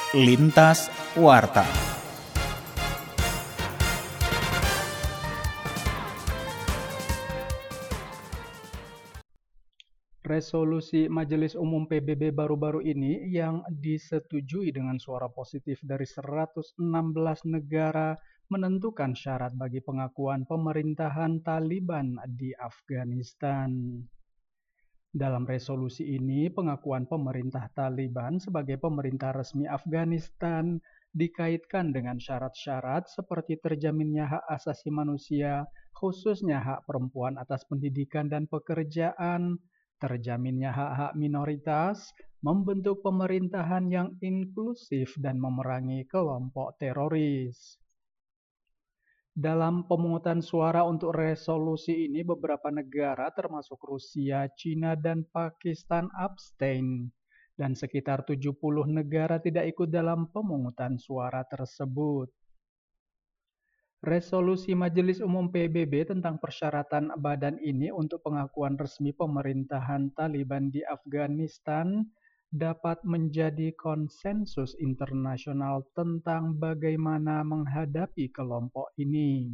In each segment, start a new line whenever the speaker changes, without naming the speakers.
Lintas Warta.
Resolusi Majelis Umum PBB baru-baru ini yang disetujui dengan suara positif dari 116 negara menentukan syarat bagi pengakuan pemerintahan Taliban di Afghanistan. Dalam resolusi ini, pengakuan pemerintah Taliban sebagai pemerintah resmi Afghanistan dikaitkan dengan syarat-syarat seperti terjaminnya hak asasi manusia, khususnya hak perempuan atas pendidikan dan pekerjaan, terjaminnya hak-hak minoritas, membentuk pemerintahan yang inklusif dan memerangi kelompok teroris. Dalam pemungutan suara untuk resolusi ini, beberapa negara termasuk Rusia, China, dan Pakistan abstain, dan sekitar 70 negara tidak ikut dalam pemungutan suara tersebut. Resolusi Majelis Umum PBB tentang persyaratan badan ini untuk pengakuan resmi pemerintahan Taliban di Afghanistan dapat menjadi konsensus internasional tentang bagaimana menghadapi kelompok ini.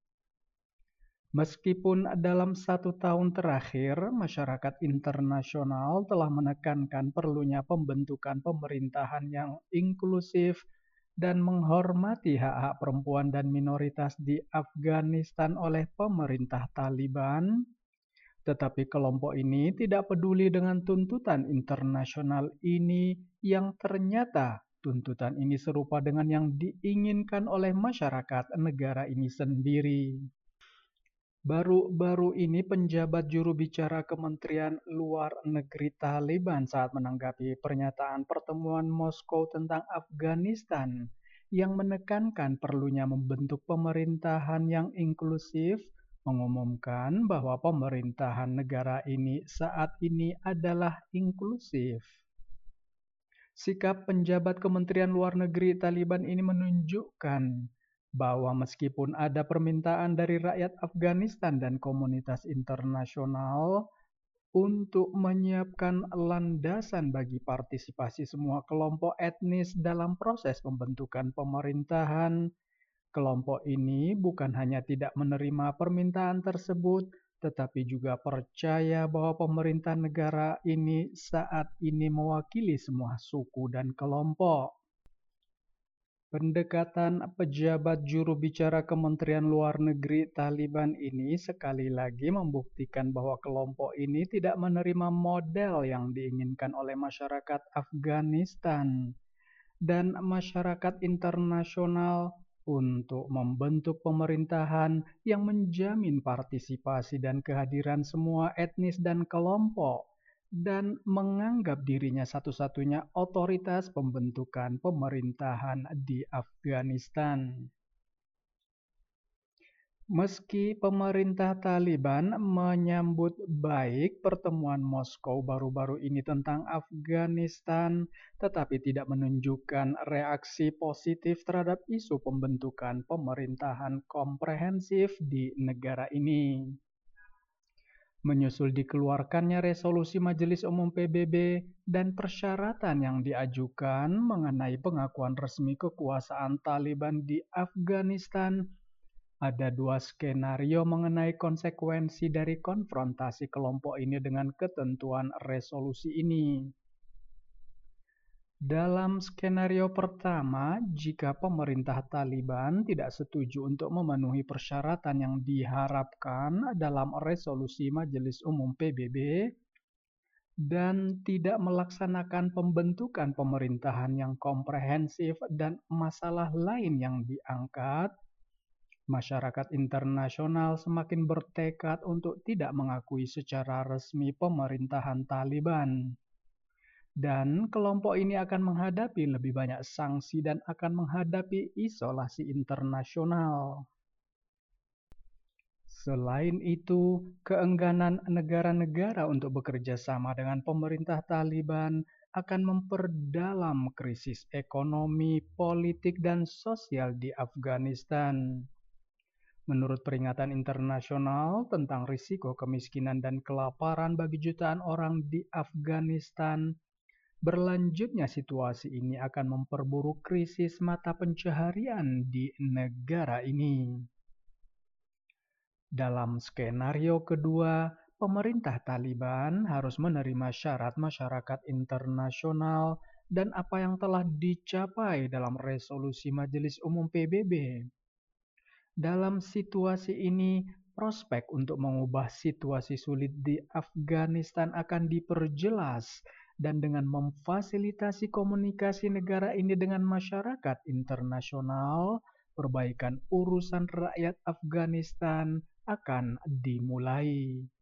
Meskipun dalam 1 tahun terakhir, masyarakat internasional telah menekankan perlunya pembentukan pemerintahan yang inklusif dan menghormati hak-hak perempuan dan minoritas di Afghanistan oleh pemerintah Taliban, tetapi kelompok ini tidak peduli dengan tuntutan internasional ini yang ternyata tuntutan ini serupa dengan yang diinginkan oleh masyarakat negara ini sendiri. Baru-baru ini penjabat juru bicara Kementerian Luar Negeri Taliban saat menanggapi pernyataan pertemuan Moskow tentang Afghanistan yang menekankan perlunya membentuk pemerintahan yang inklusif, mengumumkan bahwa pemerintahan negara ini saat ini adalah inklusif. Sikap penjabat Kementerian Luar Negeri Taliban ini menunjukkan bahwa meskipun ada permintaan dari rakyat Afghanistan dan komunitas internasional untuk menyiapkan landasan bagi partisipasi semua kelompok etnis dalam proses pembentukan pemerintahan, kelompok ini bukan hanya tidak menerima permintaan tersebut, tetapi juga percaya bahwa pemerintah negara ini saat ini mewakili semua suku dan kelompok. Pendekatan pejabat juru bicara Kementerian Luar Negeri Taliban ini sekali lagi membuktikan bahwa kelompok ini tidak menerima model yang diinginkan oleh masyarakat Afghanistan dan masyarakat internasional untuk membentuk pemerintahan yang menjamin partisipasi dan kehadiran semua etnis dan kelompok, dan menganggap dirinya satu-satunya otoritas pembentukan pemerintahan di Afghanistan. Meski pemerintah Taliban menyambut baik pertemuan Moskow baru-baru ini tentang Afghanistan, tetapi tidak menunjukkan reaksi positif terhadap isu pembentukan pemerintahan komprehensif di negara ini. Menyusul dikeluarkannya resolusi Majelis Umum PBB dan persyaratan yang diajukan mengenai pengakuan resmi kekuasaan Taliban di Afghanistan, ada 2 skenario mengenai konsekuensi dari konfrontasi kelompok ini dengan ketentuan resolusi ini. Dalam skenario pertama, jika pemerintah Taliban tidak setuju untuk memenuhi persyaratan yang diharapkan dalam resolusi Majelis Umum PBB dan tidak melaksanakan pembentukan pemerintahan yang komprehensif dan masalah lain yang diangkat, masyarakat internasional semakin bertekad untuk tidak mengakui secara resmi pemerintahan Taliban. Dan kelompok ini akan menghadapi lebih banyak sanksi dan akan menghadapi isolasi internasional. Selain itu, keengganan negara-negara untuk bekerja sama dengan pemerintah Taliban akan memperdalam krisis ekonomi, politik, dan sosial di Afghanistan. Menurut peringatan internasional tentang risiko kemiskinan dan kelaparan bagi jutaan orang di Afghanistan, Berlanjutnya situasi ini akan memperburuk krisis mata pencaharian di negara ini. Dalam skenario kedua, pemerintah Taliban harus menerima syarat masyarakat internasional dan apa yang telah dicapai dalam resolusi Majelis Umum PBB. Dalam situasi ini, prospek untuk mengubah situasi sulit di Afghanistan akan diperjelas dan dengan memfasilitasi komunikasi negara ini dengan masyarakat internasional, perbaikan urusan rakyat Afghanistan akan dimulai.